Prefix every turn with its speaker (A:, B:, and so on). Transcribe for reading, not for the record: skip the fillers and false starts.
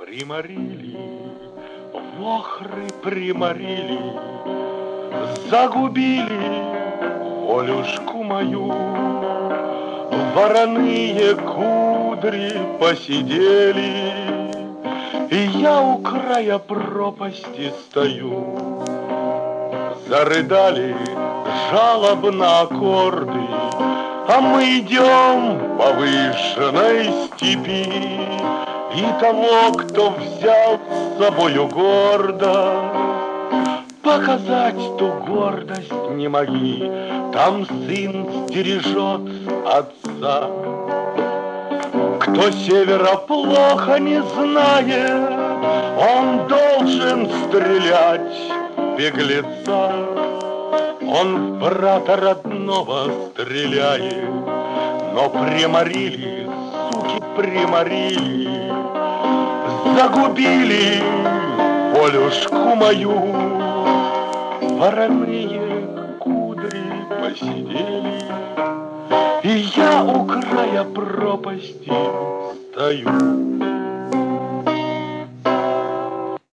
A: Приморили, вохры приморили, загубили волюшку мою. Вороные кудри посидели, и я у края пропасти стою. Зарыдали жалобно аккорды, а мы идем по выжженной степи. И того, кто взял с собою гордо, показать ту гордость не могли. Там сын стережет отца. Кто севера плохо не знает, он должен стрелять беглеца. Он в брата родного стреляет, но приморили, суки, приморили, загубили волюшку мою. Вороные кудри посидели, и я у края пропасти стою.